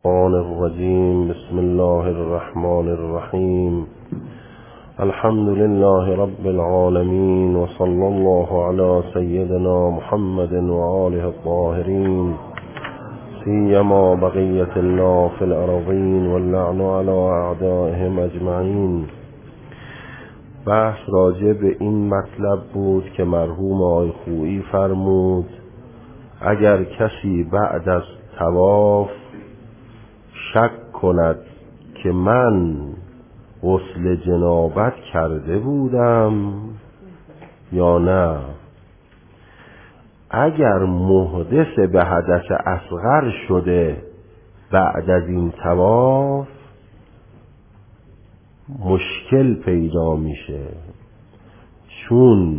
الشیطان الرجیم. بسم الله الرحمن الرحیم. الحمد لله رب العالمین و صلی الله علی سیدنا محمد و آله الطاهرین، سیما بقیة الله فی الارضین واللعن علی اعدائهم اجمعین. بحث راجع به این مطلب بود که مرحوم آقای خویی فرمود اگر کسی بعد از طواف شک کند که من غسل جنابت کرده بودم یا نه، اگر محدث به حدث اصغر شده بعد از این طواف مشکل پیدا میشه، چون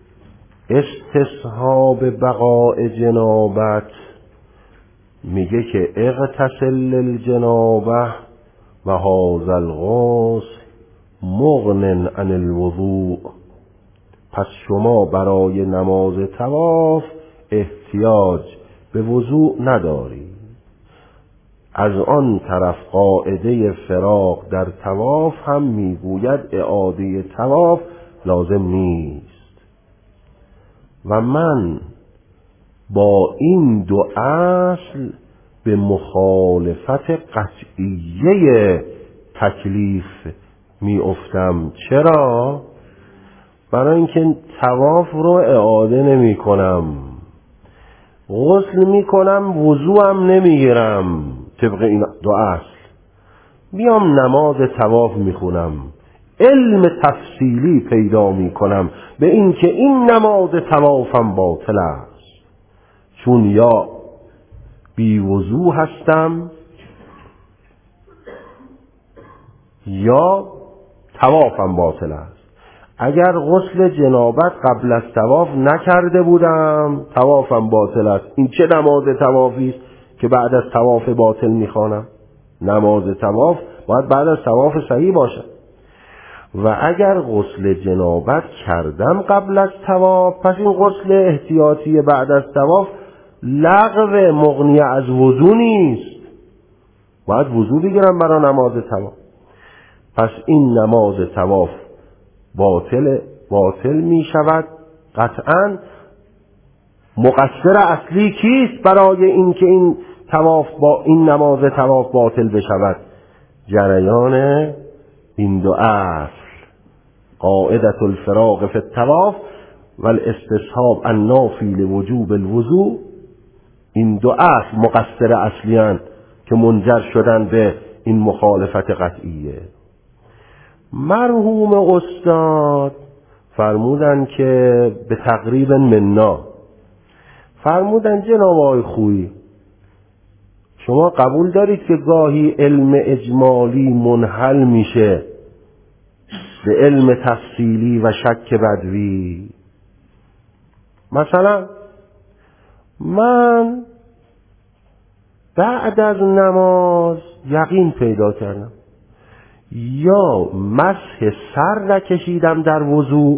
استصحاب بقاء جنابت میگه که اغتسل الجنابه و هذا الغسل مغن عن الوضوء. پس شما برای نماز طواف احتیاج به وضوء نداری. از آن طرف قاعده فراغ در طواف هم میگوید اعاده طواف لازم نیست. و من با این دو اصل به مخالفت قطعیه تکلیف می افتم. چرا؟ برای اینکه طواف رو اعاده نمی کنم، غسل می کنم، وضوءم نمی گیرم طبق این دو اصل، میام نماز طواف می خونم، علم تفصیلی پیدا می کنم به این که این نماز طوافم باطل است، چون یا بی وضو هستم یا طوافم باطل است. اگر غسل جنابت قبل از طواف نکرده بودم طوافم باطل است. این چه نماز طوافی است که بعد از طواف باطل میخوانم؟ نماز طواف باید بعد از طواف صحیح باشد. و اگر غسل جنابت کردم قبل از طواف، پس این غسل احتیاطی بعد از طواف لغو مغنی از وضو نیست، باید وضو بگیرم برای نماز طواف. پس این نماز طواف باطل می شود. قطعا مقصر اصلی کیست برای این که این طواف با این نماز طواف باطل بشود؟ جریان این دو اصل، قاعدة الفراغ فی الطواف و الاستصحاب النافی لوجوب الوضوء. این دو اصل مقصر اصلیان که منجر شدن به این مخالفت قطعیه. مرحوم استاد فرمودن که به تقریب منا فرمودن جناب آقای خویی، شما قبول دارید که گاهی علم اجمالی منحل میشه به علم تفصیلی و شک بدوی؟ مثلا من بعد از نماز یقین پیدا کردم یا مسح سر نکشیدم در وضو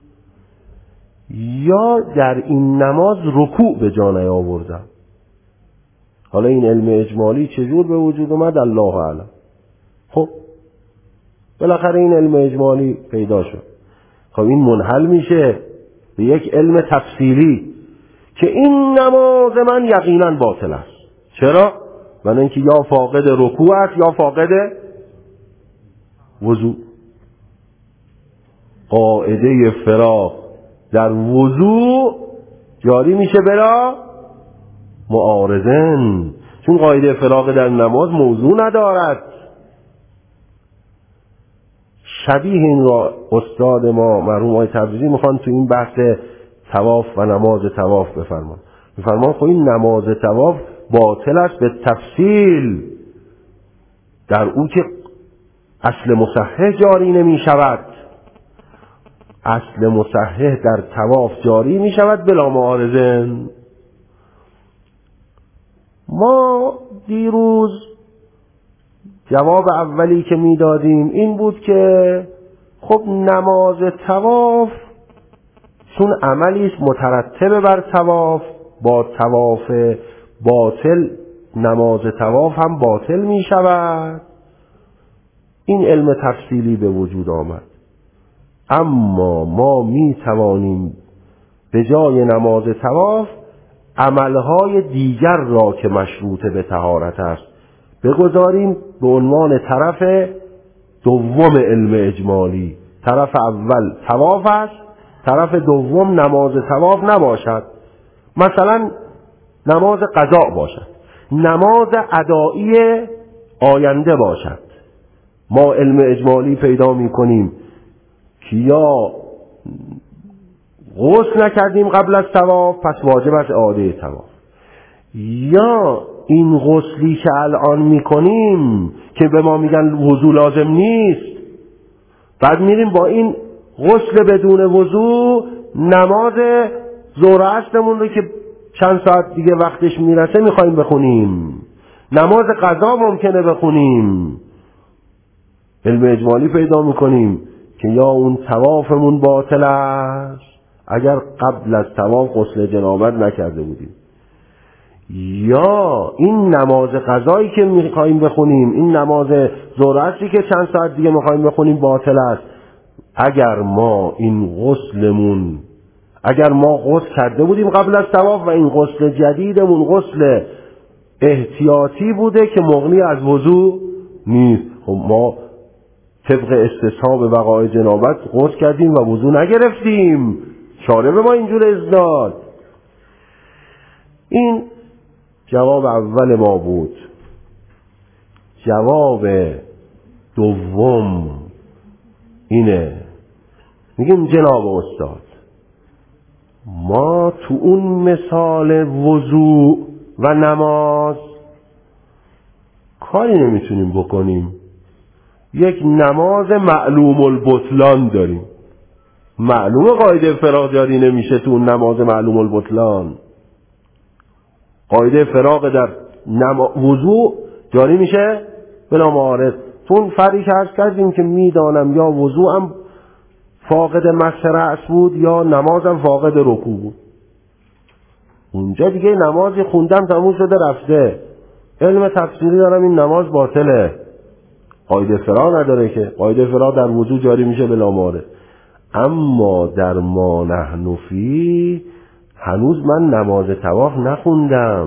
یا در این نماز رکوع به جا نیاوردم. حالا این علم اجمالی چجور به وجود اومد الله اعلم. خب بالاخره این علم اجمالی پیدا شد. خب این منحل میشه به یک علم تفصیلی که این نماز من یقینا باطل است. چرا؟ برای اینکه یا فاقد رکوع است یا فاقد وضو. قاعده فراغ در وضو جاری میشه بلا معارضن، چون قاعده فراغ در نماز موضوع ندارد. شبیه این را استاد ما مرحوم آقای تبریزی میخوان تو این بحث طواف و نماز طواف بفرمان. میفرمان خب این نماز طواف باطل است به تفصیل، در او که اصل مصحح جاری نمی شود. اصل مصحح در طواف جاری می شود بلا معارضن. ما دیروز جواب اولی که می دادیم این بود که خب نماز طواف چون عملی است مترتب بر طواف، با طواف باطل نماز طواف هم باطل می شود. این علم تفصیلی به وجود آمد. اما ما می توانیم به جای نماز طواف عملهای دیگر را که مشروط به طهارت است بگذاریم به عنوان طرف دوم علم اجمالی. طرف اول طواف است، طرف دوم نماز طواف نباشد. مثلا نماز قضا باشد، نماز ادایی آینده باشد. ما علم اجمالی پیدا می کنیم که یا غسل نکردیم قبل از طواف پس واجب است اعاده طواف، یا این غسلی که الان میکنیم که به ما میگن وضو لازم نیست، بعد میریم با این غسل بدون وضو نماز ظهر عصرمون رو که چند ساعت دیگه وقتش میرسه میخوایم بخونیم، نماز قضا ممکنه بخونیم. علم اجمالی پیدا میکنیم که یا اون طوافمون باطل است اگر قبل از طواف غسل جنابت نکرده بودیم، یا این نماز قضایی که میخوایم بخونیم، این نماز ظهر عصری که چند ساعت دیگه میخوایم بخونیم باطل است اگر ما این غسلمون، اگر ما غسل کرده بودیم قبل از طواف و این غسل جدیدمون غسل احتیاطی بوده که مغنی از وضو نیست. خب ما طبق استصحاب بقای جنابت غسل کردیم و وضو نگرفتیم، شارع به ما اینجور اذن. این جواب اول ما بود. جواب دوم اینه، میگیم جناب استاد ما تو اون مثال وضو و نماز کاری نمیتونیم بکنیم. یک نماز معلوم البطلان داریم، معلوم قاعده فراغ جاری نمیشه تو اون نماز معلوم البطلان. قاعده فراغ در وضو جاری میشه بلا معارض. تو اون فرقی که عرض کردیم که میدانم یا وضو هم فاقد مس رأس بود یا نمازم فاقد رکوع بود، اونجا دیگه نمازی خوندم تموم شده رفته، علم تفسیری دارم این نماز باطله، قاعده فراغ نداره که قاعده فراغ در وضو جاری میشه بلا معارض. اما در ما نحن فی هنوز من نماز طواف نخوندم،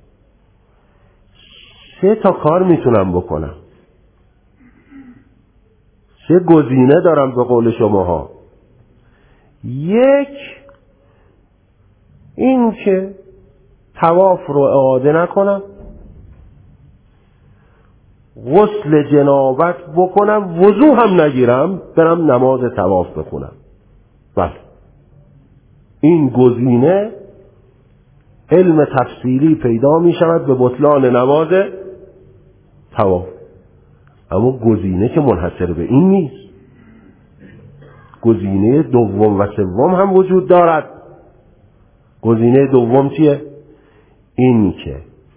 3 کار میتونم بکنم، 3 گزینه دارم به قول شماها. یک، این که طواف رو اعاده نکنم، غسل جنابت بکنم، وضو هم نگیرم، برم نماز طواف بخونم. بله این گزینه علم تفصیلی پیدا می شود به بطلان نماز طواف. اما گزینه که منحصر به این نیست، گزینه دوم و سوم هم وجود دارد. گزینه دوم چیه؟ این که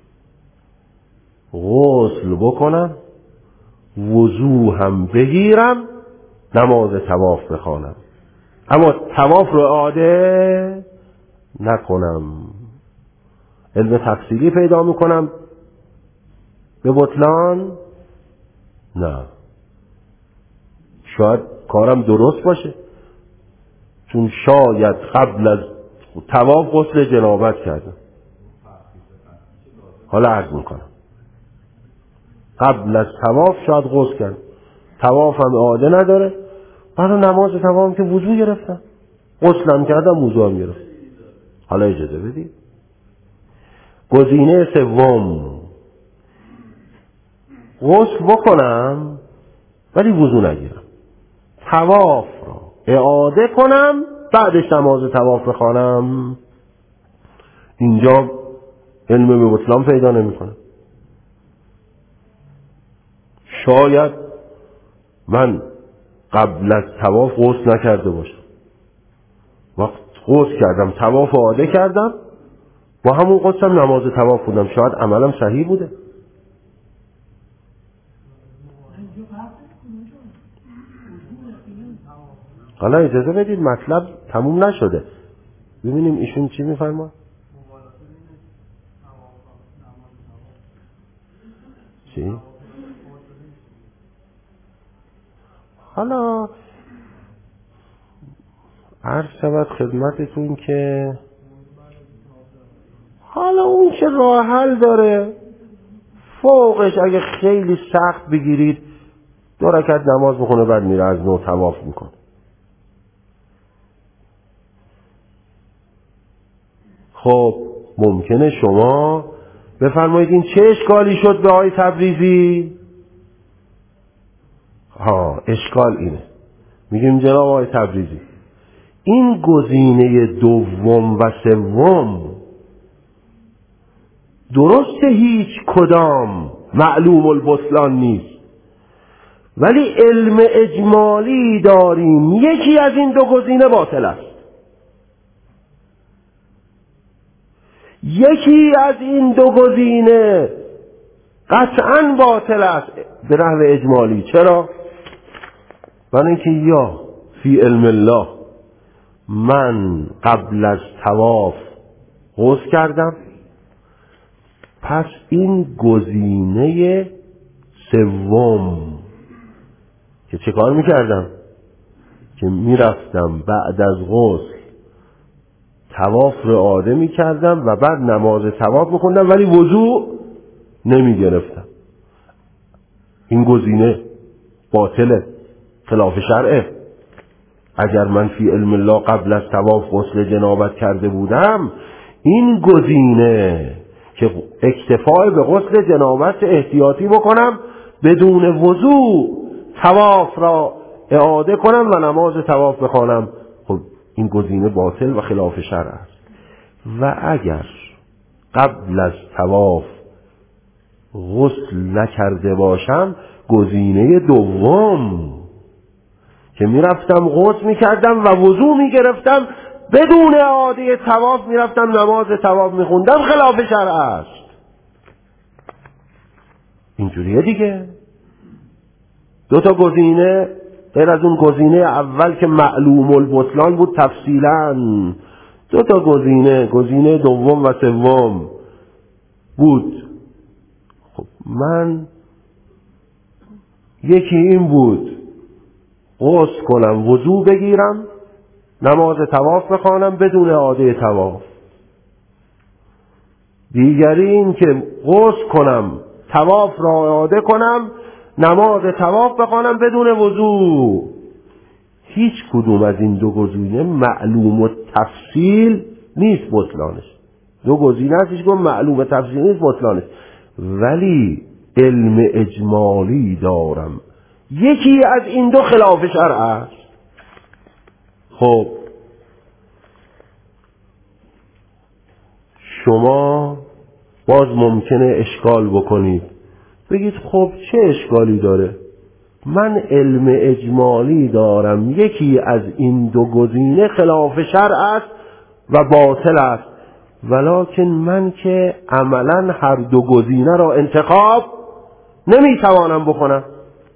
غسل بکنم، وضو هم بگیرم، نماز طواف بخوانم، اما طواف رو اعاده نکنم. علم تفصیلی پیدا میکنم به بطلان؟ نه، شاید کارم درست باشه، چون شاید قبل از طواف غسل جنابت کردم. حالا عرض میکنم قبل از طواف شاید غسل کردم، طوافم اعاده نداره، برای نماز طواف که وضو گرفتم، غسلم کردم، وضو هم گرفتم. حالا اجازه بدید گزینه سوم، غسل بکنم ولی وضو نگیرم، طواف رو اعاده کنم، بعدش نماز طواف بخوانم. اینجا علم به بطلان پیدا نمی کنم. شاید من قبل از طواف غسل نکرده باشم، وقت غسل کردم طواف اعاده کردم، با همون غسلم نماز طواف خوندم، شاید عملم صحیح بوده. حالا اجازه بدید مطلب تموم نشده، ببینیم ایشون چی میفرما. چی؟ حالا عرض شود خدمتتون که حالا اون که راه حل داره، فوقش اگه خیلی سخت بگیرید 2 رکعت نماز بخونه بعد میره از نو طواف میکنه. خب ممکنه شما بفرمایید این چه اشکالی شد به آقای تبریزی؟ اشکال اینه، میگیم جناب آقای تبریزی این گزینه دوم و سوم درسته هیچ کدام معلوم البطلان نیست، ولی علم اجمالی داریم یکی از این 2 گزینه باطل است. یکی از این 2 گزینه قطعاً باطل است به نحو اجمالی. چرا؟ برای اینکه یا فی علم الله من قبل از طواف غسل کردم، پس این گزینه سوم که چه کار میکردم؟ که میرفتم بعد از غسل طواف رو اعاده میکردم و بعد نماز طواف میخوندم ولی وضو نمیگرفتم. این گزینه باطله، خلاف شرعه. اگر من فی علم الله قبل از طواف غسل جنابت کرده بودم، این گزینه که اکتفای به غسل جنابت احتیاطی بکنم بدون وضو طواف را اعاده کنم و نماز طواف بخوانم، خب این گزینه باطل و خلاف شرع است. و اگر قبل از طواف غسل نکرده باشم، گزینه دوم که میرفتم غسل میکردم و وضو میگرفتم بدون اعاده طواف میرفتم نماز طواف میخوندم، خلاف شرع است. اینجوریه دیگه. 2 تا گزینه غیر از اون گزینه اول که معلوم البطلان بود تفصیلا، 2 تا گزینه دوم و سوم بود. خب من یکی این بود غسل کنم وضو بگیرم نماز طواف بخوانم بدون اعاده طواف. دیگری این که غسل کنم طواف را اعاده کنم نماز طواف بخوانم بدون وضو. هیچ کدوم از این 2 گزینه معلوم و تفصیل نیست بطلانش. 2 گزینه هستش که معلوم و تفصیل نیست بطلانش، ولی علم اجمالی دارم یکی از این 2 خلاف شرع است. خب شما باز ممکنه اشکال بکنید، بگید خب چه اشکالی داره؟ من علم اجمالی دارم یکی از این 2 گزینه خلاف شرع است و باطل است، ولکن من که عملا هر 2 گزینه را انتخاب نمیتوانم بکنم.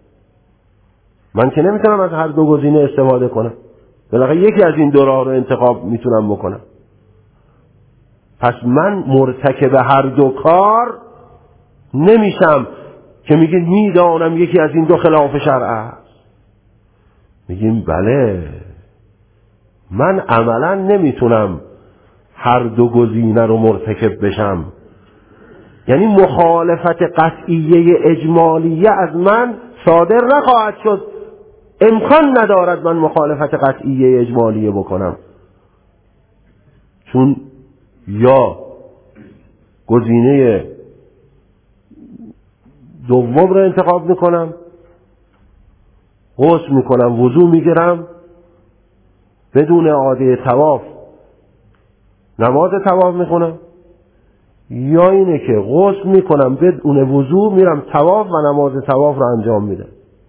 من که نمیتونم از هر 2 گزینه استفاده کنم، بالاخره یکی از این 2 راه رو انتخاب میتونم بکنم. پس من مرتکب هر 2 کار نمیشم که میگید میدانم یکی از این 2 خلاف شرع است. میگیم بله، من عملا نمیتونم هر 2 گزینه رو مرتکب بشم، یعنی مخالفت قطعیه اجمالیه از من صادر نخواهد شد. امکان ندارد من مخالفت قطعیه اجمالیه بکنم، چون یا گزینه دوم رو انتخاب میکنم، غسل میکنم وضو میگیرم بدون اعاده طواف نماز طواف میخونم، یا اینه که غسل میکنم بدون وضو میرم طواف و نماز طواف رو انجام میدم.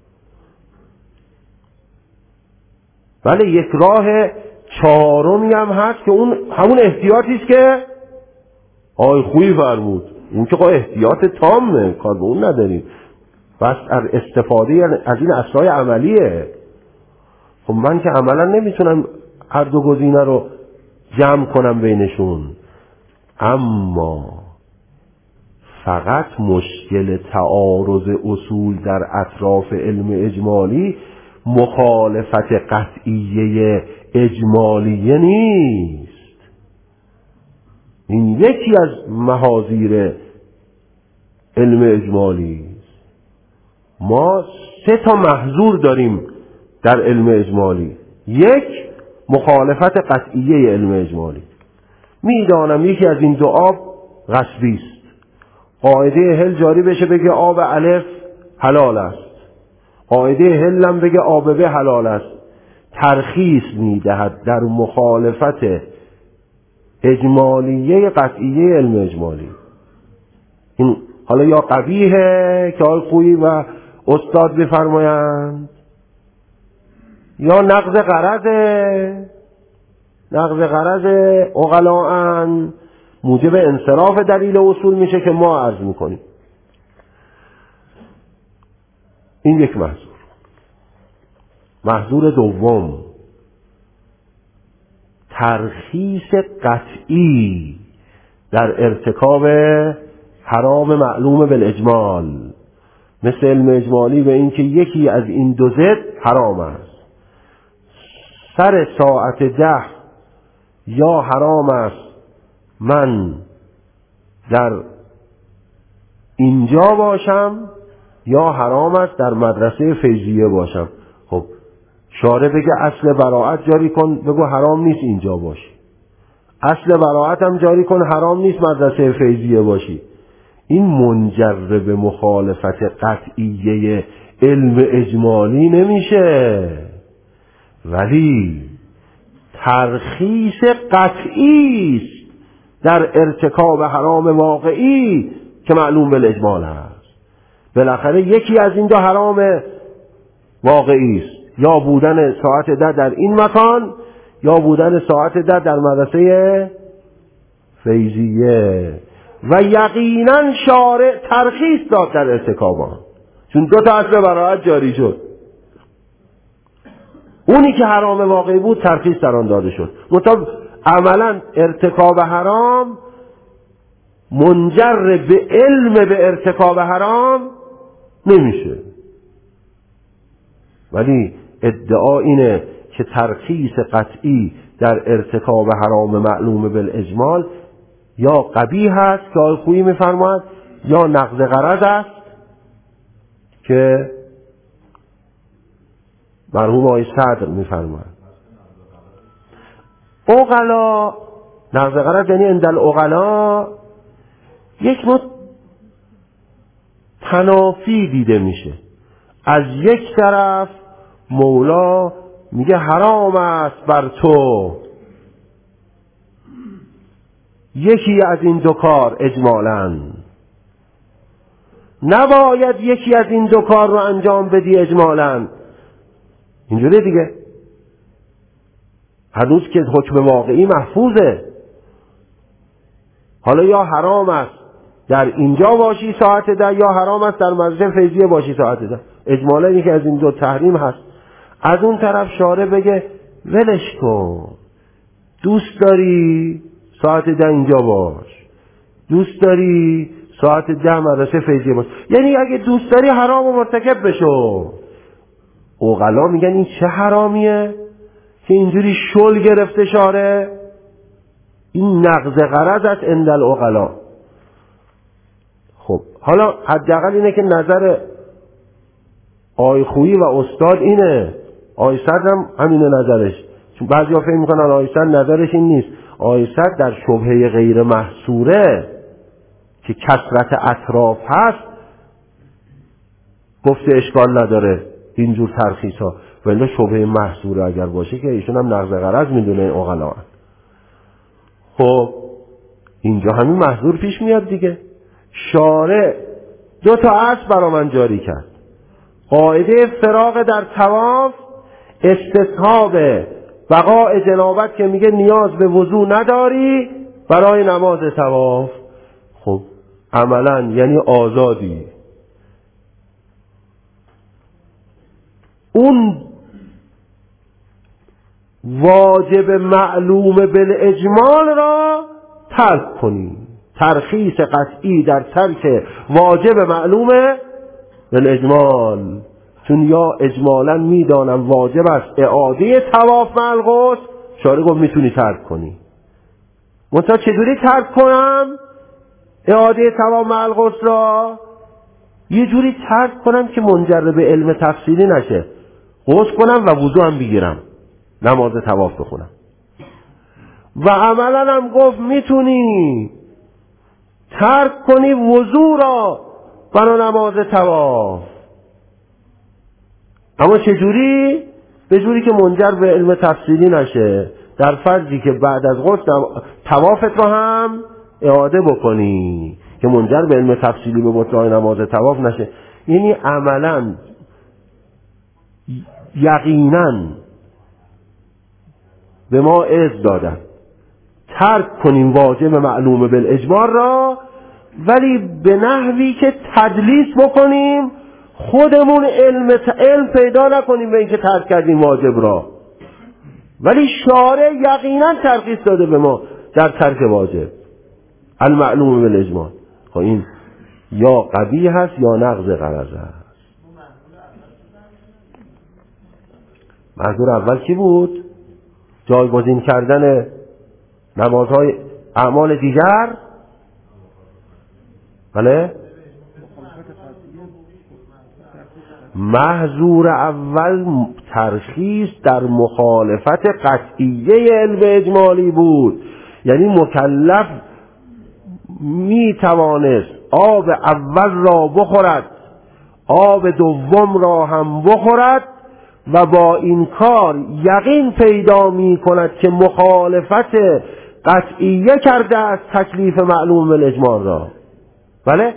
بله یک راه چهارمی هم هست که اون همون احتیاطی است که آقای خویی فرمود، اون که احتیاط تامه، کار به اون نداریم، بس از استفاده از این اسرای عملیه. خب من که عملا نمیتونم هر 2 گزینه رو جمع کنم بینشون، اما فقط مشکل تعارض اصول در اطراف علم اجمالی مخالفت قطعیه اجمالیه نیست. این یکی از محاذیر علم اجمالی است. ما 3 محظور داریم در علم اجمالی. 1 مخالفت قطعیه علم اجمالی. میدانم یکی از این 2 آب غصبی است. قاعده هل جاری بشه بگه آب الف حلال است، قاعده هلم بگه آب ب حلال است. ترخیص میدهد در مخالفت اجمالیه قطعیه علم اجمالی. این حالا یا قبیحه که آقای خویی و استاد بفرمایند، یا نقض غرضه. نقض غرض عقلاء موجب انصراف دلیل اصول میشه که ما عرض میکنیم. این یک محظور. محظور دوم، ترخیص قطعی در ارتکاب حرام معلوم بالاجمال، مثل علم اجمالی به این که یکی از این 2 ضد حرام است. سر ساعت 10 یا حرام است من در اینجا باشم، یا حرام است در مدرسه فیضیه باشم. خب شارع بگه اصل براءت جاری کن، بگو حرام نیست اینجا باشی. اصل براءت هم جاری کن، حرام نیست مدرسه فیضیه باشی. این منجر به مخالفت قطعیه علم اجمالی نمیشه، ولی ترخیص قطعی است در ارتکاب حرام واقعی که معلوم بالاجمال هست. بالاخره یکی از این 2 حرام واقعی است، یا بودن ساعت 10 در این مکان، یا بودن ساعت 10 در مدرسه فیضیه. و یقینا شارع ترخیص داد در ارتکاب آن، چون 2 تا اصل براءت جاری شد. اونی که حرام واقعی بود ترخیص در آن داده شد. مطابق عملا ارتکاب حرام منجر به علم به ارتکاب حرام نمیشه، ولی ادعا اینه که ترخیص قطعی در ارتکاب حرام معلوم بالاجمال یا قبیح است که آقای خویی میفرماید، یا نقض غرض است که مرحوم آقای صدر میفرماید. عقلا، نقض غرض یعنی عند العقلا یک نوع تنافی دیده میشه. از یک طرف مولا میگه حرام است بر تو یکی از این 2 کار اجمالاً، نباید یکی از این 2 کار رو انجام بدی اجمالاً. اینجوری دیگه هنوز که حکم واقعی محفوظه. حالا یا حرام است در اینجا باشی ساعت 10، یا حرام است در مدرسه فیضیه باشی ساعت 10. اجمالاً یکی از این 2 تحریم هست. از اون طرف شارع بگه ولش کن، دوست داری ساعت 10 اینجا باش، دوست داری ساعت 10 مدرسه فیضیه باش. یعنی اگه دوست داری حرام و مرتکب بشو. عقلا میگن این چه حرامیه که اینجوری شل گرفته شارع؟ این نقض غرض است عند العقلا. خب حالا حداقل اینه که نظر آقای خویی و استاد اینه، آقای صدر هم همینه نظرش. چون بعضیا فکر میکنن آقای صدر نظرش این نیست. آقای صدر در شبهه غیر محصوره که کثرت اطراف هست گفته اشکال نداره اینجور ترخیص ها، ولی شبهه محصوره اگر باشه که ایشون هم نقض غرض میدونه این عقلا. خب اینجا همین محظور پیش میاد دیگه. شارع 2 تا اصل برا من جاری کرد. قاعده فراغ در طواف، استصحاب بقاء جنابت که میگه نیاز به وضو نداری برای نماز طواف. خب عملا یعنی آزادی. اون واجب معلوم بالاجمال را ترک کنی، ترخیص قطعی در ترک واجب معلومه بالاجمال، چون یا اجمالا میدانم واجب است اعاده طواف مع الغسل، شارع گفت میتونی ترک کنی. منتها چجوری ترک کنم اعاده طواف مع الغسل را؟ یه جوری ترک کنم که منجر به علم تفصیلی نشه، غسل کنم و وضو هم بگیرم، نماز طواف بخونم. و عملا هم گفت میتونی ترک کنی وضو را برای نماز طواف. اما چجوری؟ به جوری که منجر به علم تفصیلی نشه، در فرضی که بعد از غسل طوافت رو هم اعاده بکنی که منجر به علم تفصیلی به بطلان نماز طواف نشه. یعنی عملا یقینا به ما اذن دادن ترک کنیم واجب معلوم بالاجمال را، ولی به نحوی که تدلیس بکنیم، خودمون علم پیدا نکنیم به اینکه ترک کردیم واجب را، ولی شارع یقینا ترخیص داده به ما در ترک واجب المعلوم بالاجمال. خب این یا قبیح هست یا نقض غرض هست. منظور اول کی بود؟ جایگزین کردن نمازهای اعمال دیگر. بله؟ محظور اول ترخیص در مخالفت قطعیه علم اجمالی بود، یعنی مکلف می توانست آب اول را بخورد، آب دوم را هم بخورد و با این کار یقین پیدا می کند که مخالفت قطعیه کرده از تکلیف معلوم بالاجمال را. بله؟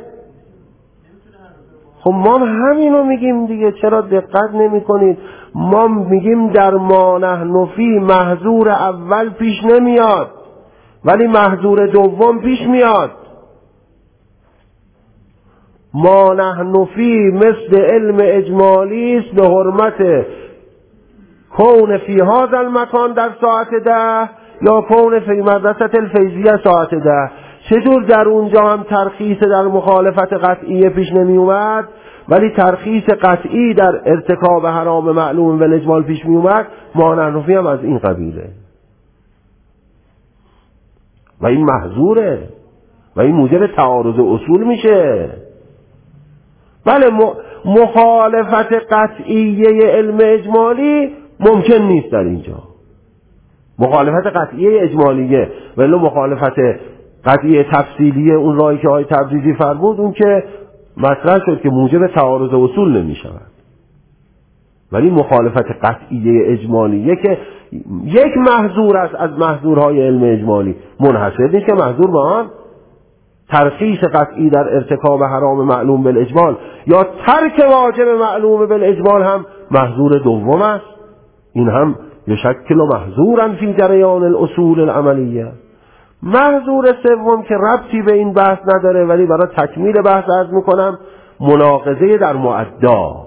خب ما همینو میگیم دیگه، چرا دقت نمی کنید؟ ما میگیم در ما نحن فی محظور اول پیش نمیاد ولی محظور دوم پیش میاد. ما نحن فی مثل علم اجمالی است به حرمت کون فی هذا المکان در ساعت 10 یا کون فی مدرسه الفیضیه ساعت 10. چطور در اونجا هم ترخیص در مخالفت قطعیه پیش نمی اومد ولی ترخیص قطعی در ارتکاب حرام معلوم بالاجمال پیش می اومد؟ ما نحن فی هم از این قبیله و این محظوره و این موجب تعارض اصول میشه. بله، مخالفت قطعیه علم اجمالی ممکن نیست در اینجا، مخالفت قطعیه اجمالیه، ولی مخالفت قطعیه تفصیلیه اون راهی که آقای تبریزی فرمود اون که مطرح شد که موجب تعارض اصول نمی شود. ولی مخالفت قطعیه اجمالیه که یک محظور است از محظورهای علم اجمالی، منحصر نیست که محظور به آن ترخیص قطعی در ارتکاب حرام معلوم بالاجمال یا ترک واجب معلوم بالاجمال هم محظور دوم است. این هم یشکل محظورا فی جریان الاصول العملیه. محظور سوم که ربطی به این بحث نداره ولی برای تکمیل بحث عرض میکنم، مناقضه در معدا،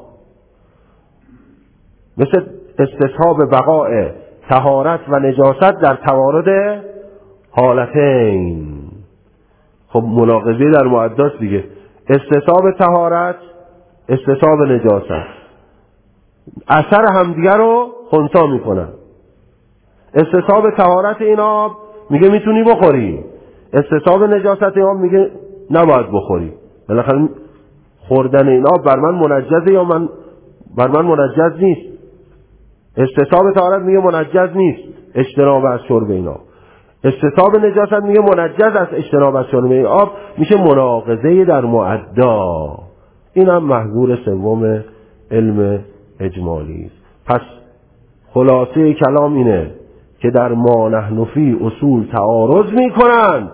مثل استصحاب بقاء طهارت و نجاست در توارد حالتین. خب مناقضه در معداست دیگه، استصحاب طهارت، استصحاب نجاست اثر همدیگه رو خنثی میکنن. استصحاب طهارت این آب میگه میتونی بخوری، استصحاب نجاست این آب میگه نباید بخوری. بالاخره خوردن این آب بر من منجزه یا بر من منجز نیست. استصحاب طهارت میگه منجز نیست اجتناب از شرب این آب، استصحاب نجاست میگه منجز از اجتناب از شرب این آب، میشه مناقضه در معدا. این هم محظور سوم علم اجمالی است. پس خلاصه کلام اینه که در ما نحن فی اصول تعارض میکنند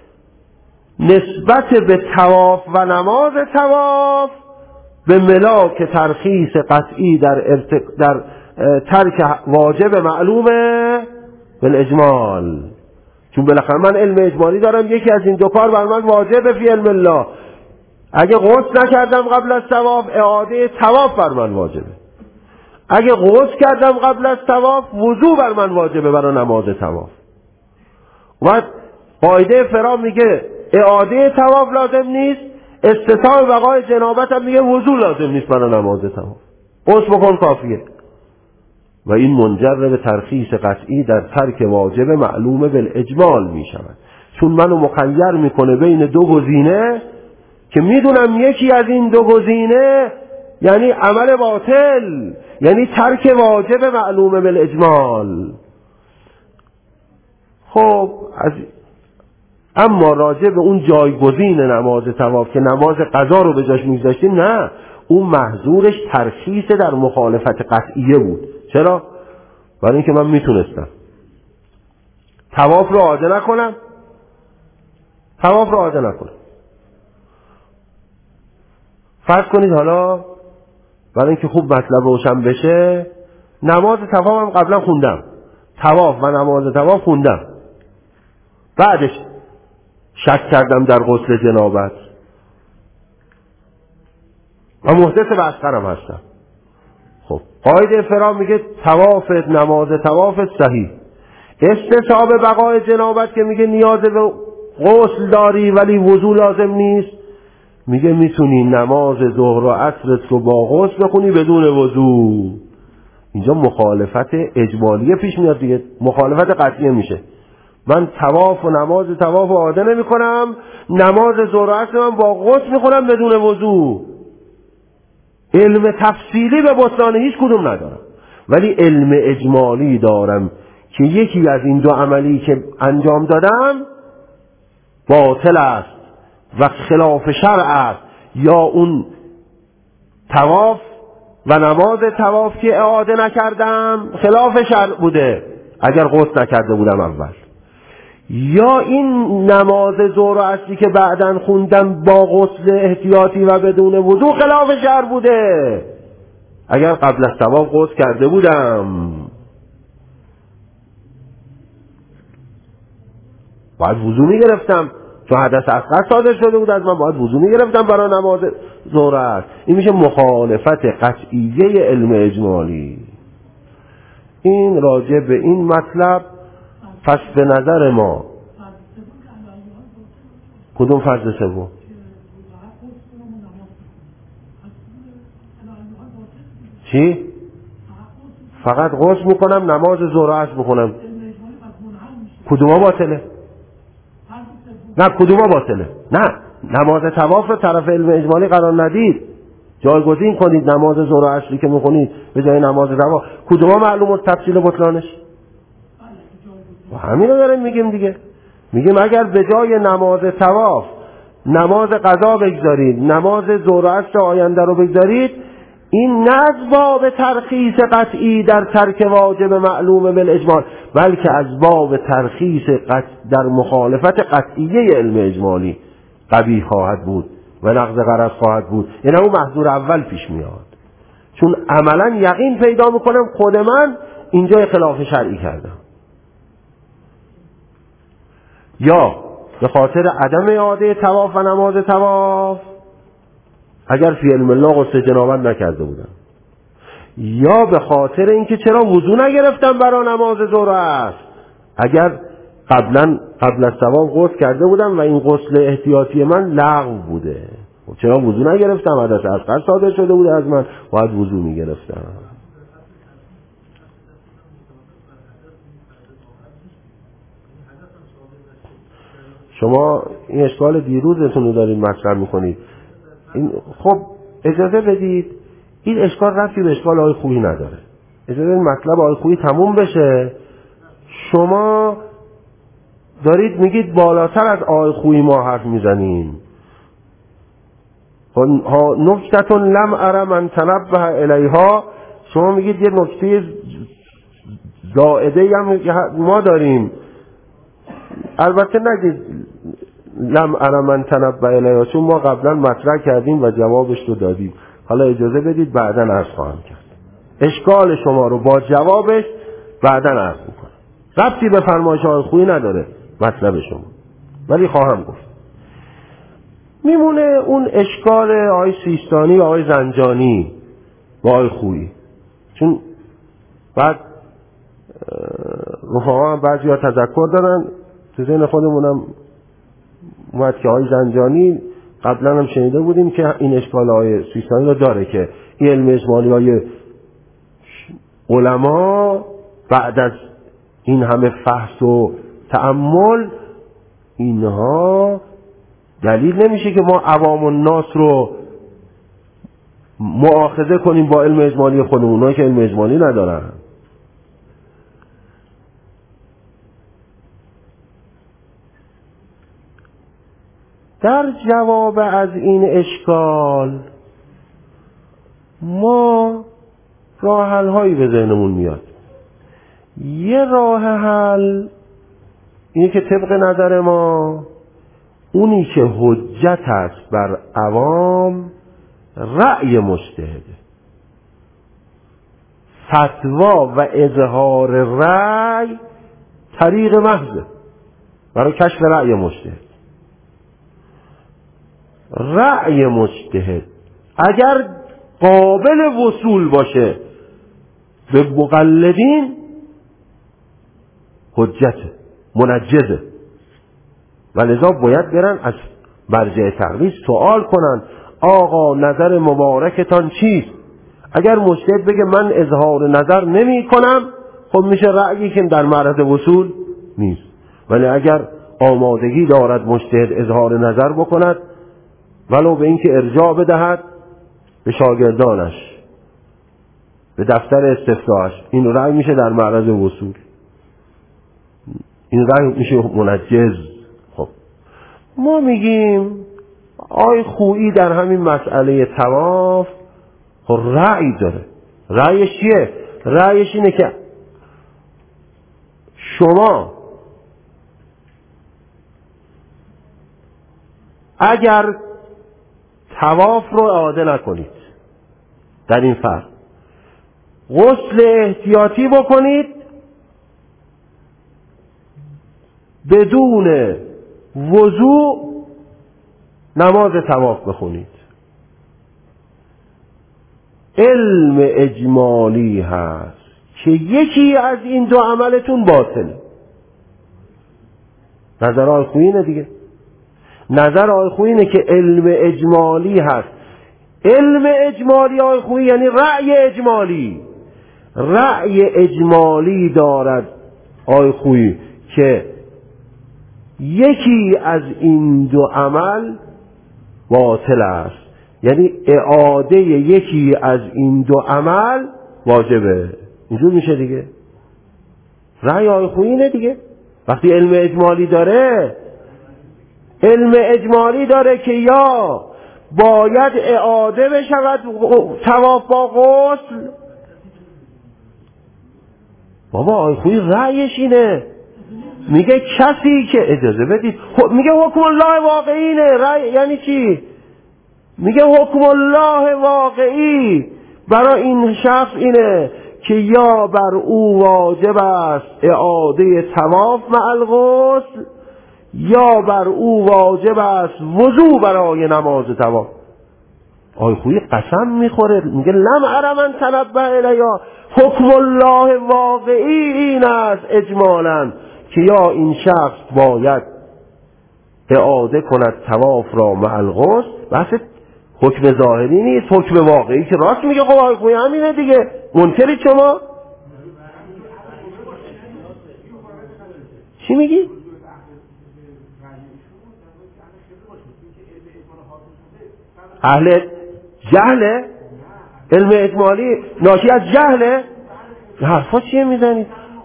نسبت به طواف و نماز طواف به ملاک ترخیص قطعی در ترک واجب معلومه بالاجمال. چون بالاخره من علم اجمالی دارم، یکی از این دو کار بر من واجبه فی علم الله. اگه غسل نکردم قبل از طواف اعاده طواف بر من واجبه، اگه غسل کردم قبل از طواف وضو بر من واجبه برای نماز طواف. و قاعده فرا میگه اعاده طواف لازم نیست، استطاع بقای جنابت هم میگه وضو لازم نیست برای نماز طواف، غسل بکن کافیه. و این منجر به ترخیص قطعی در ترک واجب معلوم بالاجمال می شود، چون منو مخیر میکنه بین دو گزینه که میدونم یکی از این دو گزینه یعنی عمل باطل، یعنی ترک واجب معلوم بالاجمال. خب اما راجع به اون جایگزین نماز طواف که نماز قضا رو به جاش میگذاشتیم، نه، اون محظورش ترخیص در مخالفت قطعیه بود. چرا؟ برای اینکه من میتونستم طواف رو اعاده نکنم، فرض کنید حالا برای اینکه خوب مطلب روشن بشه، نماز طواف هم قبلا خوندم، طواف و نماز طواف خوندم، بعدش شک کردم در غسل جنابت و محدث به اصغرم هستم. خب قاعده فرا میگه طواف نماز طواف صحیح، استصحاب بقای جنابت که میگه نیاز به غسل داری ولی وضو لازم نیست، میگه میتونی نماز ظهر و عصرت رو با غسل بخونی بدون وضو. اینجا مخالفت اجمالیه پیش میاد دیگه، مخالفت قطعیه میشه. من طواف و نماز طواف اعاده نمی کنم، نماز ظهر و عصر من با غسل میخونم بدون وضو. علم تفصیلی به بطلان هیچ کدوم ندارم، ولی علم اجمالی دارم که یکی از این دو عملی که انجام دادم باطل است و خلاف شرع است، یا اون طواف و نماز طواف که اعاده نکردم خلاف شرع بوده اگر غسل نکرده بودم اول، یا این نماز ظهر و عصری که بعداً خوندم با غسل احتیاطی و بدون وضو خلاف شرع بوده اگر قبل از طواف غسل کرده بودم. باید وضو میگرفتم، چون حدث اصغر صادر شده بود از من، باید وضو میگرفتم برای نماز ظهر و عصر. این میشه مخالفت قطعیه علم اجمالی. این راجع به این مطلب. پس به نظر ما کدوم فرض سوم؟ چی؟ فقط غسل میکنم نماز ظهر و عصر میکنم. کدوما باطله؟ نه کدوما باطله؟ نه، نماز طواف رو طرف علم اجمالی قرار ندید، جایگزین کنید نماز ظهر و عصری که میخونید به جای نماز طواف. کدوما معلومه تفصیل بطلانش؟ و همین رو داریم میگیم دیگه. میگیم اگر به جای نماز طواف نماز قضا بگذارید، نماز ظهر و عصر آینده رو بگذارید، این نه از باب ترخیص قطعی در ترک واجب معلوم بالاجمال، بلکه از باب ترخیص در مخالفت قطعیه علم اجمالی قبیح خواهد بود و نقض غرض خواهد بود. یعنی اون محظور اول پیش میاد، چون عملا یقین پیدا میکنم خود من اینجا خلاف شرعی کردم، یا به خاطر عدم اعاده طواف و نماز طواف اگر فی علم الله غسل جنابت نکرده بودم، یا به خاطر اینکه چرا وضو نگرفتم برای نماز ظهر است اگر قبل از طواف غسل کرده بودم و این غسل احتیاطی من لغو بوده، چرا وضو نگرفتم؟ حدث اصغر صادر شده بوده از من، باید وضو میگرفتم. شما این اشکال دیروزتون رو دارید مطرح میکنید. این خب اجازه بدید این اشکال رفتی به اشکال آقای خویی نداره، اجازه بدید مطلب آقای خویی تموم بشه. شما دارید میگید بالاتر از آقای خویی ما حرف میزنیم. نکتتون لم اره من تنبه الیها، شما میگید یه نکته زائده هم ما داریم. البته نگید لم اره من تنبه الیها، چون ما قبلا مطرح کردیم و جوابش رو دادیم. حالا اجازه بدید بعداً عرض خواهم کرد اشکال شما رو با جوابش، بعداً عرض میکنم. ربطی به فرمایش آقای خویی نداره مطلب شما، ولی خواهم گفت. میمونه اون اشکال آقای سیستانی و آقای زنجانی با آقای خویی، چون بعد رفقا هم بعضی ها تذکر دارن، تو ذهن خودمونم اومد که آقای زنجانی قبلا هم شنیده بودیم که این اشکال های سیستانی رو داره که این علم اجمالی های علما بعد از این همه فحص و تأمل اینها دلیل نمیشه که ما عوام الناس رو مؤاخذه کنیم با علم اجمالی خودمون، اونایی که علم اجمالی ندارن. در جواب از این اشکال ما راه حل هایی به ذهنمون میاد. یه راه حل اینه که طبق نظر ما اونی که حجت است بر عوام رأی مجتهده، فتوا و اظهار رأی طریق محضه برای کشف رأی مجتهد. رأی مجتهد اگر قابل وصول باشه به مقلدین حجته، منجزه، و لذا باید برن از مرجع تقلید سوال کنن آقا نظر مبارکتان چیست؟ اگر مجتهد بگه من اظهار نظر نمی کنم، خب میشه رأیی که در معرض وصول نیست. ولی اگر آمادگی دارد مجتهد اظهار نظر بکند ولو به اینکه ارجاع بدهد به شاگردانش، به دفتر استفتاش، این رأی میشه در معرض وصول، این رأی میشه منجز. خب ما میگیم آی خویی در همین مسئله طواف خب رأی داره. رأیش چیه؟ رأیش اینه که شما اگر طواف رو اعاده نکنید در این فرض، غسل احتیاطی بکنید، بدون وضوء نماز طواف بخونید. علم اجمالی هست که یکی از این دو عملتون باطله. نظر آقای خویی اینه دیگه. نظر آقای خویی اینه که علم اجمالی هست. علم اجمالی آقای خویی یعنی رأی اجمالی. رأی اجمالی دارد آقای خویی که یکی از این دو عمل باطل است، یعنی اعاده یکی از این دو عمل واجبه. اینجور میشه دیگه. رأی آقای خویی اینه دیگه. وقتی علم اجمالی داره، علم اجمالی داره که یا باید اعاده بشود طواف با غسل. بابا آقای خویی رأیش اینه، میگه کسی که اجازه بدید، میگه حکم الله واقعی اینه. رأی یعنی چی؟ میگه حکم الله واقعی برای این شخص اینه که یا بر او واجب است اعاده طواف مع الغسل، یا بر او واجب است وضو برای نماز طواف. آقای خویی قسم میخوره، میگه لم ار من تنبه الیا، حکم الله واقعی این است اجمالاً که یا این شخص باید اعاده کند طواف را مع الغسل. بحث حکم ظاهری نیست، حکم واقعی که راست میگه. خب آقای خویی همینه دیگه. منکرید شما؟ چی میگی؟ اهل جهله؟ علم اجمالی ناشی از جهله؟ حرفا چیه میزنید؟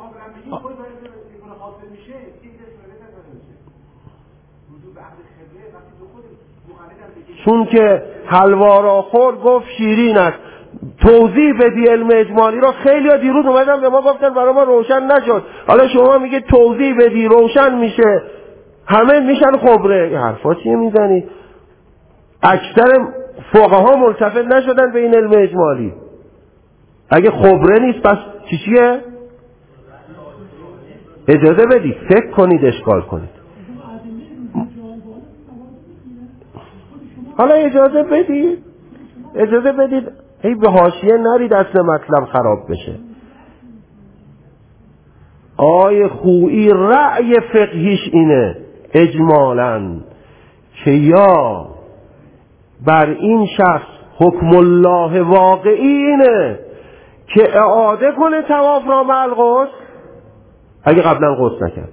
چون که حلوا را خورد گفت شیرین است. توضیح بدی علم اجمالی را. خیلی ها دیروز اومدن به ما گفتن برای ما روشن نشد، حالا شما میگه توضیح بدی روشن میشه، همه میشن خبره. حرفا چیه میزنی؟ اکثر فقها ملتفت نشدن به این علم اجمالی. اگه خبره نیست پس چیه؟ اجازه بدید فکر کنید، اشکال کنید. حالا اجازه بدید ای به حاشیه نرید اصل مطلب خراب بشه. آقای خویی رأی فقهیش اینه اجمالاً که یا بر این شخص حکم الله واقعی اینه که اعاده کنه طواف را مع الغسل اگه قبلا غسل نکرد،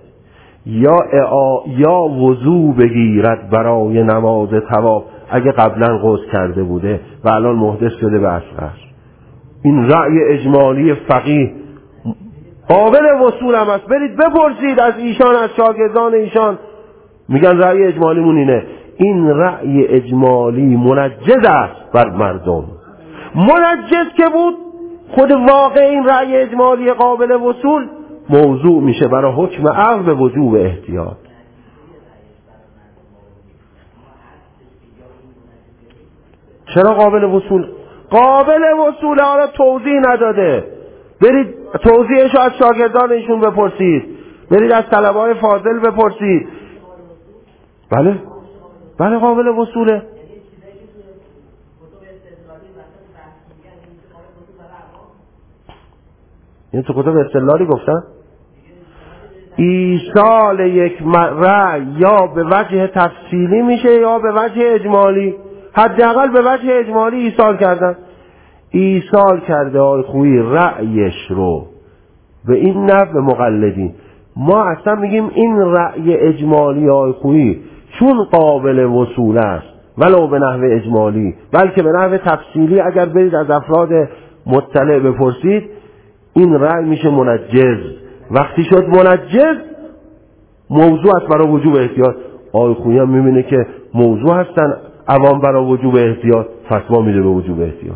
یا وضو بگیرد برای نماز طواف اگه قبلا غسل کرده بوده و الان محدث شده به اصغر. این رأی اجمالی فقیه قابل وصول هم است. برید بپرسید از ایشان، از شاگردان ایشان، میگن رأی اجمالیمون اینه. این رأی اجمالی منجز است بر مردم. منجز که بود خود واقع این رأی اجمالی قابل وصول موضوع میشه برای حکم عقل به وجوب احتیاط. چرا قابل وصول؟ قابل وصول. حالا توضیح نداده، برید توضیحش از شاگردان ایشون بپرسید، برید از طلبه‌های فاضل بپرسید. بله بله قابل وصوله. این تو کتب استدلالی گفتن ایصال یک رأی یا به وجه تفصیلی میشه یا به وجه اجمالی. حداقل به وجه اجمالی ایصال کردن. ایصال کرده آقای خویی رأیش رو به این نحو مقلدین. ما اصلا میگیم این رأی اجمالی آقای خویی چون قابل وصول است ولو به نحو اجمالی بلکه به نحو تفصیلی، اگر برید از افراد مطلع بپرسید این رأی میشه منجز. وقتی شد منجز موضوع است برای وجوب احتیاط. آقای خویی هم میبینه که موضوع هستن عوام برای وجوب احتیاط، فتوا میده به وجوب احتیاط.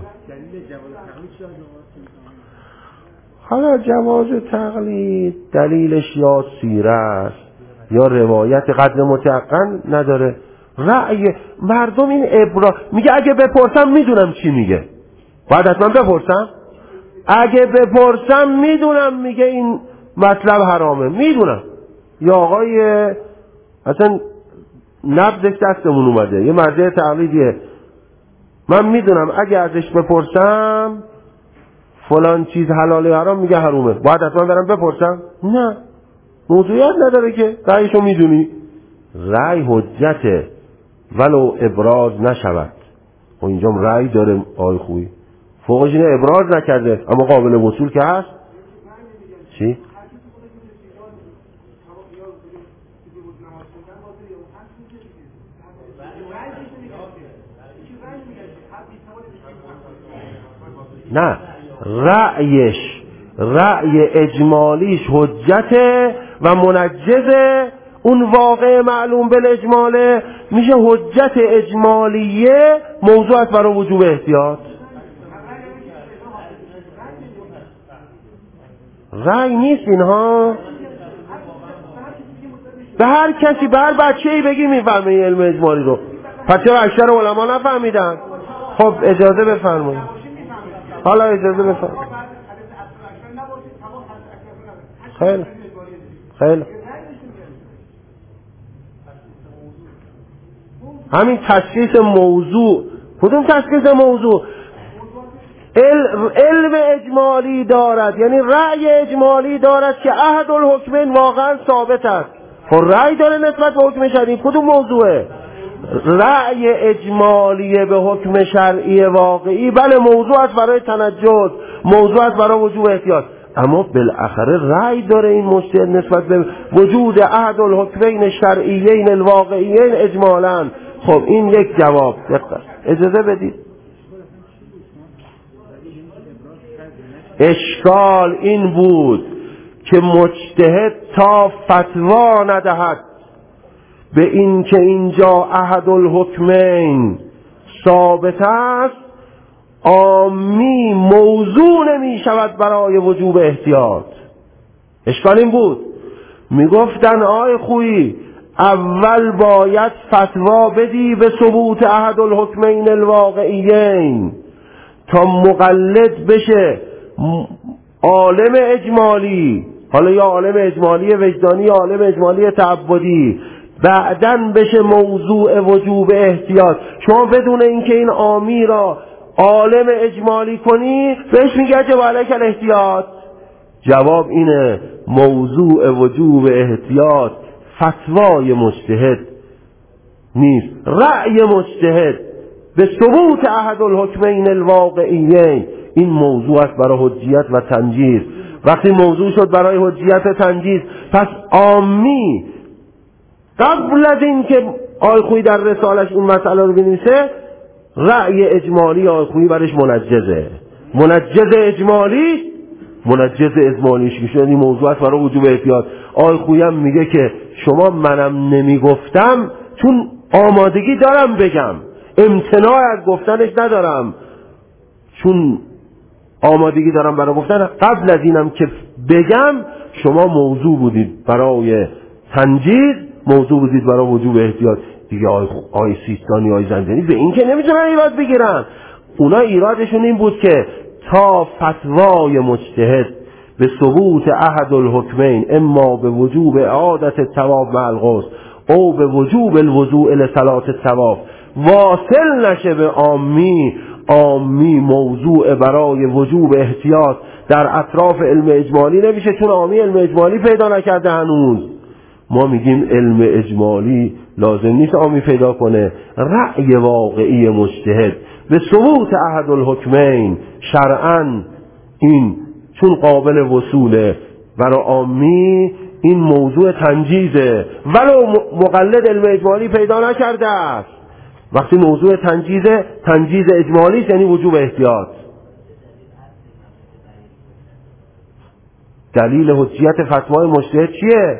حالا جواز تقلید دلیلش یا سیره است یا روایت قدر متيقن نداره. رأی مردم این میگه اگه بپرسم میدونم چی میگه، باید حتما بپرسم. اگه بپرسم میدونم میگه این مطلب حرامه، میدونم. یا آقای اصلا نبضش دستمون اومده، یه مرجع تقلیدیه، من میدونم اگه ازش بپرسم فلان چیز حلاله حرام میگه حرومه، باید حتما برم بپرسم؟ نه، موضوعیت نداره که رأیشو میدونی. رأی حجته ولو ابراز نشود. و اینجا رأی داره آقای خویی، فوقش اینه ابراز نکرده اما قابل وصول که هست. چی؟ نه، رأی اجمالیش حجته و منجزه. اون واقع معلوم بالاجماله میشه حجت اجمالیه، موضوع است برای وجوب احتیاط. رأی نیست اینها. به هر کسی، به هر بچه‌ای بگی میفهمه این علم اجمالی رو. پس چرا اکثر علما نفهمیدن؟ خب اجازه بفرمایید. حالا اجازه بفرمایید. خیلی همین تشخیص موضوع. کدوم تشخیص موضوع؟ علم اجمالی دارد، یعنی رأی اجمالی دارد که احد الحکمین واقعا ثابت است. خب رأی داره نسبت به حکم شرعی. کدوم موضوعه؟ رأی اجمالی به حکم شرعی واقعی بله موضوع است برای تنجد، موضوع است برای وجوب احتیاط، اما بالاخره رأی داره این مجتهد نسبت به وجود احد الحکمین الشرعیین الواقعیین اجمالا. خب این یک جواب. اجازه بدید. اشکال این بود که مجتهد تا فتوا ندهد به این که اینجا احد الحکمین ثابت است، عامی موضوع نمی شود برای وجوب احتیاط. اشکال این بود. می گفتن آی خویی اول باید فتوا بدی به ثبوت احد الحکمین الواقعیین تا مقلد بشه عالم اجمالی، حالا یا عالم اجمالی وجدانی یا عالم اجمالی تعبدی، بعدن بشه موضوع وجوب احتیاط. شما بدون اینکه این عامی را عالم اجمالی کنی بهش میگه که علیک الاحتیاط. جواب اینه موضوع وجوب احتیاط فتوای مجتهد نیست. رأی مجتهد به ثبوت احد الحکمین الواقعیین، این موضوع است برای حجیت و تنجیز. وقتی موضوع شد برای حجیت و تنجیز، پس عامی قبل از این که آقای خویی در رسالش این مسئله رو بنویسه، رأی اجمالی آقای خویی برش منجزه. منجز اجمالیش میشه، این موضوع است برای وجوب احتیاط. آقای خویی هم میگه که شما منم نمیگفتم چون آمادگی دارم بگم، امتناع از گفتنش ندارم، چون آمادگی دارم برای گفتن. قبل از اینم که بگم شما موضوع بودید برای تنجیز، موضوع بودید برای وجوب احتیاط. دیگه آقای سیستانی، آقای زندانی به این که نمیتونن ایراد بگیرن. اونا ایرادشون این بود که تا فتوای مجتهد به ثبوت احد الحکمین، اما به وجوب اعادت الطواف مع الغسل او به وجوب الوضوء لصلاة الطواف، واصل نشه به عامی موضوع برای وجوب احتیاط در اطراف علم اجمالی نمیشه، چون عامی علم اجمالی پیدا نکرده هنوز. ما میگیم علم اجمالی لازم نیست عامی پیدا کنه. رأی واقعی مجتهد به ثبوت احد الحکمین شرعاً، این چون قابل وصوله برای عامی، این موضوع تنجیزه ولو مقلد علم اجمالی پیدا نکرده است. وقتی موضوع تنجیز اجمالی است، یعنی وجوب احتیاط. دلیل حجیت فتوای مجتهد چیه؟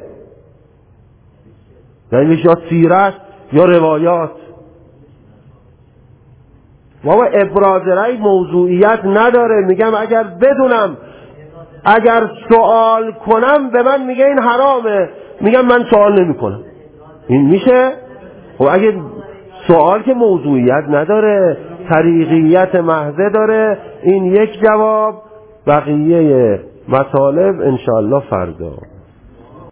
دلیلش یا سیرت یا روایات. بابا ابراز رأی موضوعیت نداره. میگم اگر بدونم، اگر سوال کنم به من میگه این حرامه، میگم من سوال نمی کنم، این میشه؟ خب اگه سوال که موضوعیت نداره، طریقیت محضه داره، این یک جواب. بقیه مطالب انشاءالله فردا.